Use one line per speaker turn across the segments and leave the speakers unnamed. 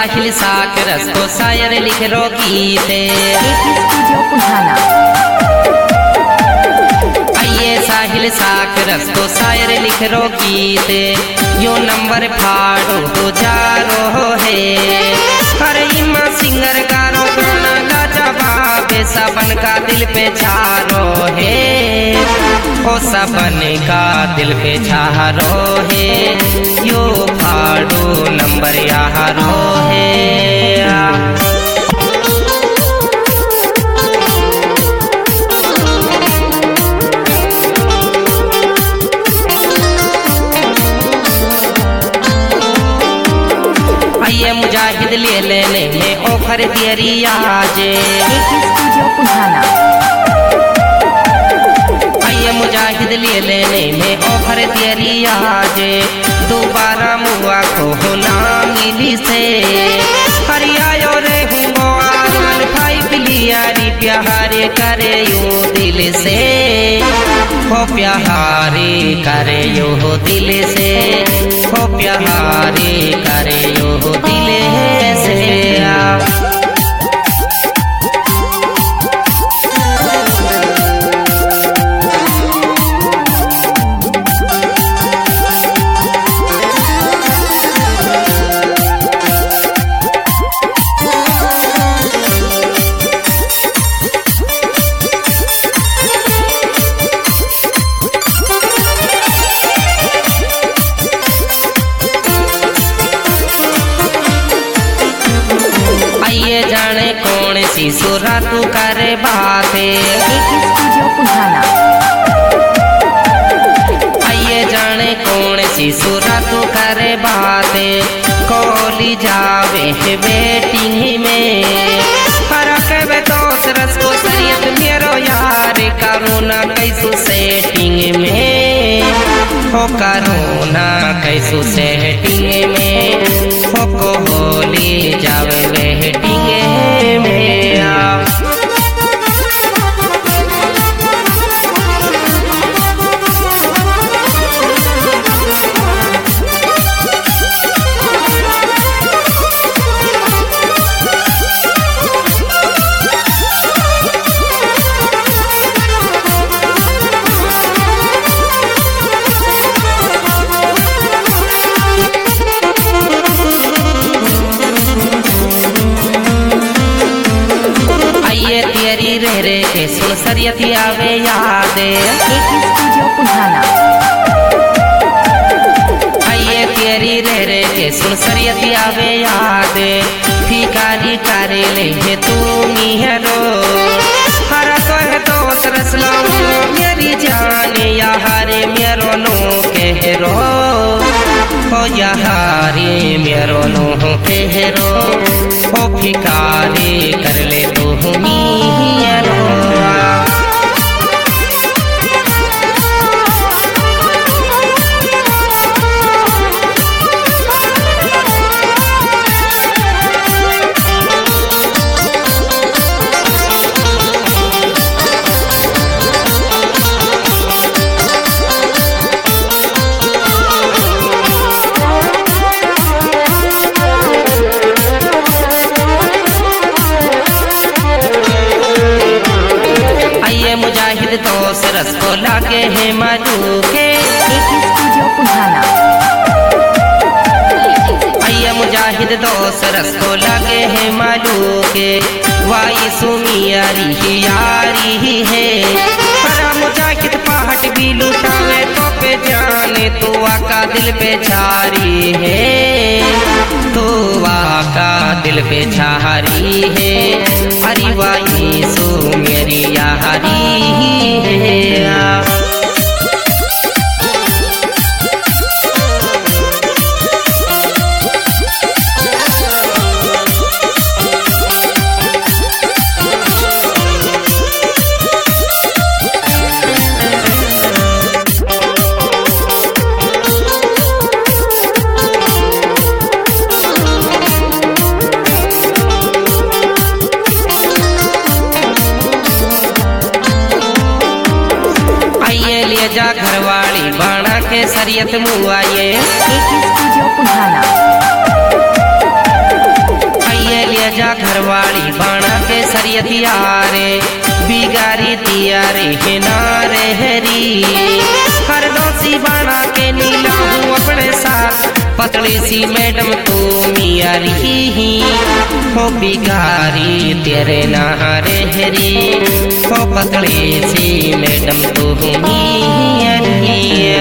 साहिल साक रस्तो शायर लिख रो गीते आइए साहिल साक रस्तो शायर लिख रो गीते यो नंबर फाड़ो तो जा रो है अरे इमा सिंगर गारो गाना गा जवाब सबन का दिल पे छारो है ओ सबन का दिल पे छारो है यो फाड़ो नंबर यारो है। आइए मुजाहिद ले लेने में ऑफर तेरी आजे आइए मुजाहिद ले लेने में ऑफर तेरी आजे दोबारा मुआ को ना मिली से हरियायो रे हूँ आरमान भाई पिलियारी प्यारे करे यो दिल से हो प्यारे करे यो दिल से हो प्यारे करे यो दिल से जाने कौन सी सुरा तू करे बातें आइए जाने कौन सी सुरा तू करे बातें कोली जावे है बेटिंग में फरक है दोस्त रस को सरियत मेरो यार करोना कैसु सेटिंग में हो करोना कैसु सेटिंग में हो को होली जावे वेटिंग में आ रे के सुन सरियती आवे यादे आइए तेरी रे के सुन सरियती आवे यादे फीकारी करे ले तू मिहरो हरा तो है दोस्त रसलाऊ मेरी जान यारे मेरो नो कहरो हो यारे मेरो नो कहरो ओ फिकारी कर ले तू मिहरो दोस्त रस्तो लागे है मधु के आइए मुजाहिद दोस्त रस्तो लागे है मधु के वाई सुमियारी ही यारी है हरा मुजाहिद पहाड़ भी लुटावे तो पे जाने तू आका दिल पे छारी है तू आका दिल पे छारी है हरी वाई सुमियारी यारी है। जा घरवाली बाणा के सरियत मुआये जा घरवाली बाणा के सरियतिया रे बिगारी दिया रे है नारे हरी हर दोषी बाणा के नीला हूँ अपने साथ पतली सी मैडम तू मियारी हो बिगारी तेरे नारे हरी हो पतली सी मैडम तू मियारी।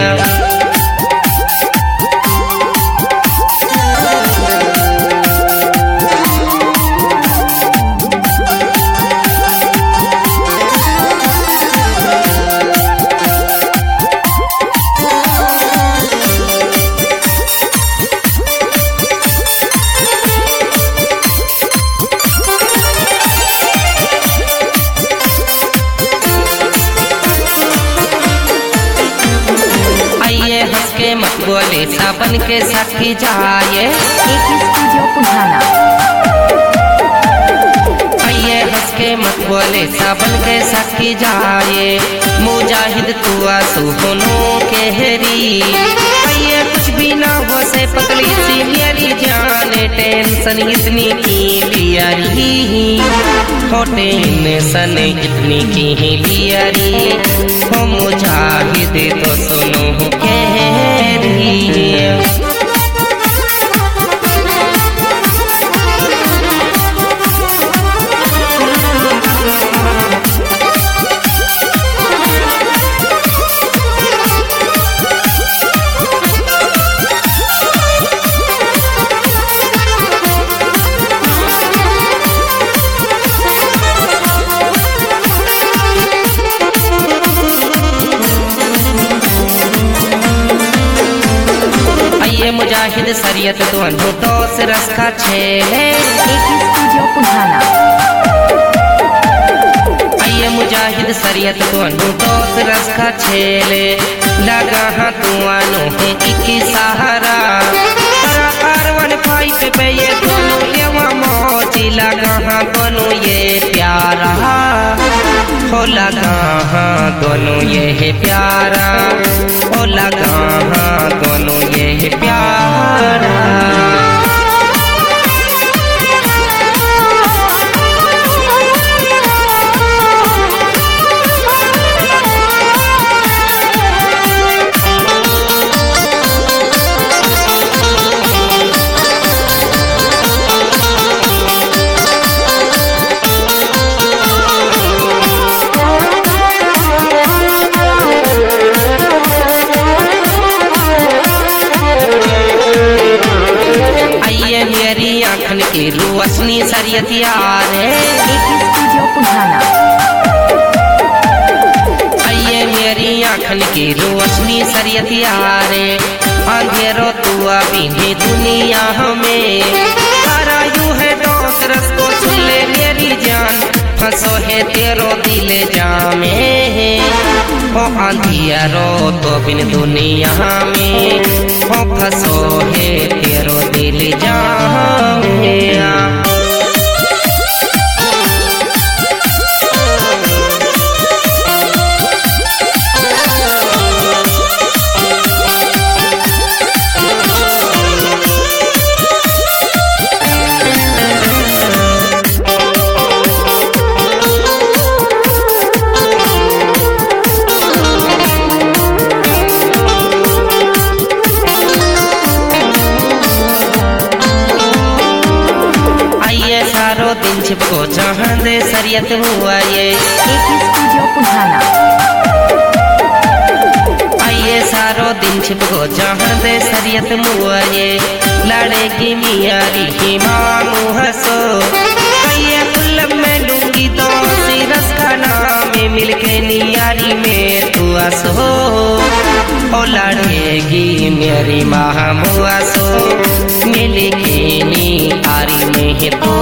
मत बोले साबन के साथी जाए
स्टूडियो पुराना।
आइए हंस के मत बोले साबन के साथी जाए मुजाहिद तुआ सुनो के हरी आइए कुछ भी ना हो से पतली सी मेरी जान टेंशन इतनी की लियारी हो टेंशन इतनी की लियारी हो मुजाहिद तो सुनो के मुजाहिद सरियत दोनों दोस रखा छेले
स्टूडियो पुराना।
आइए मुजाहिद सरियत दोनों दोस रखा छेले लगा हाँ तुआनो है एक सहारा कारवन फाइट पे ये दोनों लेवा मौजी लगा हाँ दोनों ये प्यारा हो लगा हाँ दोनों ये है प्यारा हो लगा हाँ दोनों ये है प्यारा। आखन की रोशनी सरियतिया रे
स्टूडियो पुराना।
आइए मेरी आखन की रोशनी सरियतिया रे अंधेरो तू अभी दुनिया में हरा यू है दोस्त रस को सुन ले मेरी जान फंसो है तेरो दिल जामे हो अंधियारो तो बिन दुनिया में हो फंसो है तेरो दिल जामे। दिन छिपको जहाँ दे सरियत हुआ ये
स्टूडियो पुराना।
आइए सारो दिन छिपको जहाँ दे सरियत हुआ ये लड़ेगी मियारी ही मामू हंसो आइए कुल्लम में लूंगी तो सिरस का नाम मिलके नियारी में तू आसो ओ लड़ेगी मेरी मामू हंसो मिलके नियारी में तू